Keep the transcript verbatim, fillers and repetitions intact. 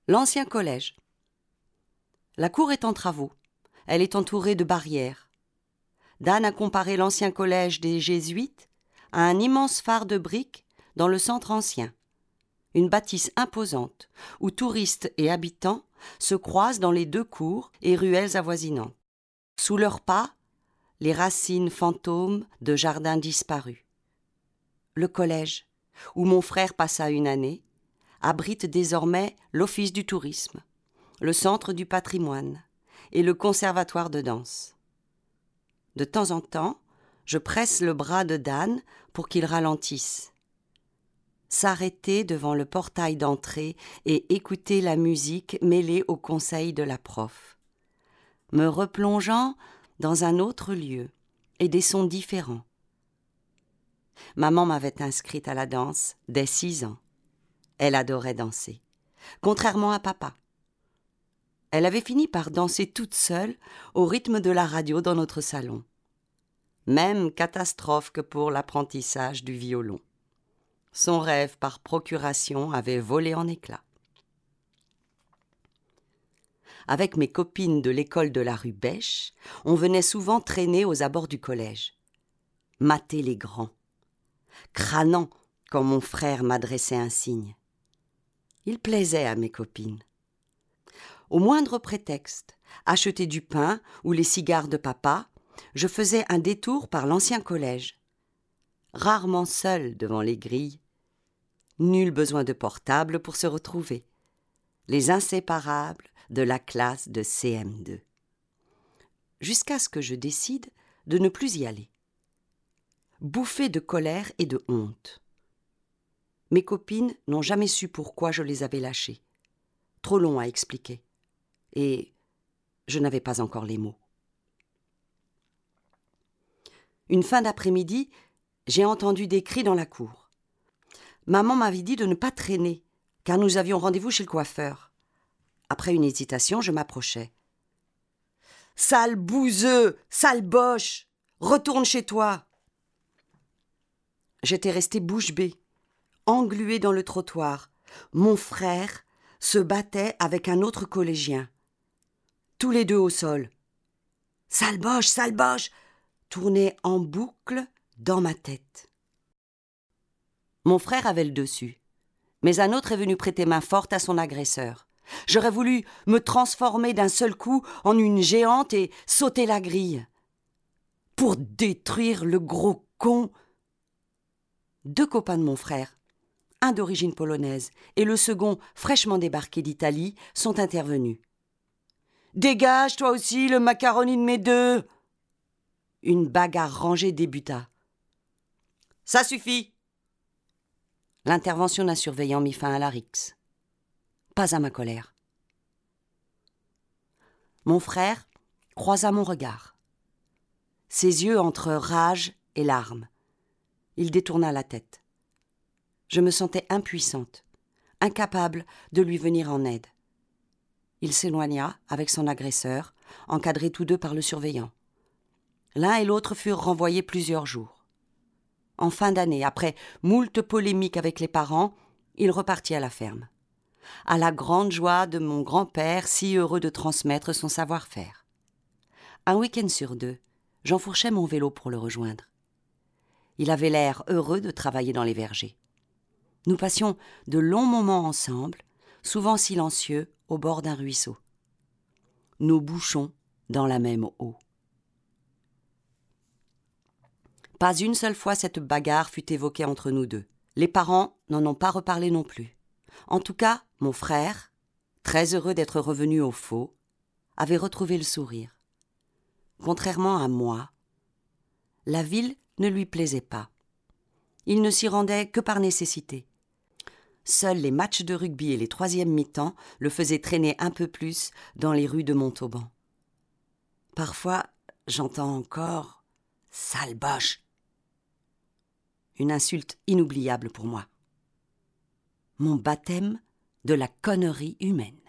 L'ancien collège. La cour est en travaux. Elle est entourée de barrières. Dan a comparé l'ancien collège des Jésuites à un immense phare de briques dans le centre ancien. Une bâtisse imposante où touristes et habitants se croisent dans les deux cours et ruelles avoisinantes. Sous leurs pas, les racines fantômes de jardins disparus. Le collège, où mon frère passa une année, abrite désormais l'Office du tourisme, le Centre du patrimoine et le Conservatoire de danse. De temps en temps, je presse le bras de Dan pour qu'il ralentisse. S'arrêter devant le portail d'entrée et écouter la musique mêlée aux conseils de la prof. Me replongeant dans un autre lieu et des sons différents. Maman m'avait inscrite à la danse dès six ans. Elle adorait danser, contrairement à papa. Elle avait fini par danser toute seule au rythme de la radio dans notre salon. Même catastrophe que pour l'apprentissage du violon. Son rêve par procuration avait volé en éclats. Avec mes copines de l'école de la rue Bêche, on venait souvent traîner aux abords du collège. Mater les grands. Crânant quand mon frère m'adressait un signe. Il plaisait à mes copines. Au moindre prétexte, acheter du pain ou les cigares de papa, je faisais un détour par l'ancien collège. Rarement seul devant les grilles. Nul besoin de portable pour se retrouver. Les inséparables de la classe de C M deux. Jusqu'à ce que je décide de ne plus y aller. Bouffée de colère et de honte. Mes copines n'ont jamais su pourquoi je les avais lâchées. Trop long à expliquer. Et je n'avais pas encore les mots. Une fin d'après-midi, j'ai entendu des cris dans la cour. Maman m'avait dit de ne pas traîner, car nous avions rendez-vous chez le coiffeur. Après une hésitation, je m'approchai. « Sale bouseux, sale boche, retourne chez toi !» J'étais restée bouche bée, engluée dans le trottoir. Mon frère se battait avec un autre collégien. Tous les deux au sol. « Sale boche, sale boche !» tournait en boucle dans ma tête. Mon frère avait le dessus, mais un autre est venu prêter main forte à son agresseur. J'aurais voulu me transformer d'un seul coup en une géante et sauter la grille. Pour détruire le gros con. Deux copains de mon frère, un d'origine polonaise et le second fraîchement débarqué d'Italie, sont intervenus. « Dégage, toi aussi, le macaroni de mes deux !» Une bagarre rangée débuta. « Ça suffit !» L'intervention d'un surveillant mit fin à la rixe. Pas à ma colère. Mon frère croisa mon regard. Ses yeux entre rage et larmes. Il détourna la tête. Je me sentais impuissante, incapable de lui venir en aide. Il s'éloigna avec son agresseur, encadrés tous deux par le surveillant. L'un et l'autre furent renvoyés plusieurs jours. En fin d'année, après moult polémiques avec les parents, il repartit à la ferme. À la grande joie de mon grand-père, si heureux de transmettre son savoir-faire. Un week-end sur deux, j'enfourchais mon vélo pour le rejoindre. Il avait l'air heureux de travailler dans les vergers. Nous passions de longs moments ensemble, souvent silencieux, au bord d'un ruisseau. Nos bouchons dans la même eau. Pas une seule fois cette bagarre fut évoquée entre nous deux. Les parents n'en ont pas reparlé non plus. En tout cas, mon frère, très heureux d'être revenu au faux, avait retrouvé le sourire. Contrairement à moi, la ville ne lui plaisait pas. Il ne s'y rendait que par nécessité. Seuls les matchs de rugby et les troisièmes mi-temps le faisaient traîner un peu plus dans les rues de Montauban. Parfois, j'entends encore « sale boche !» Une insulte inoubliable pour moi. Mon baptême de la connerie humaine.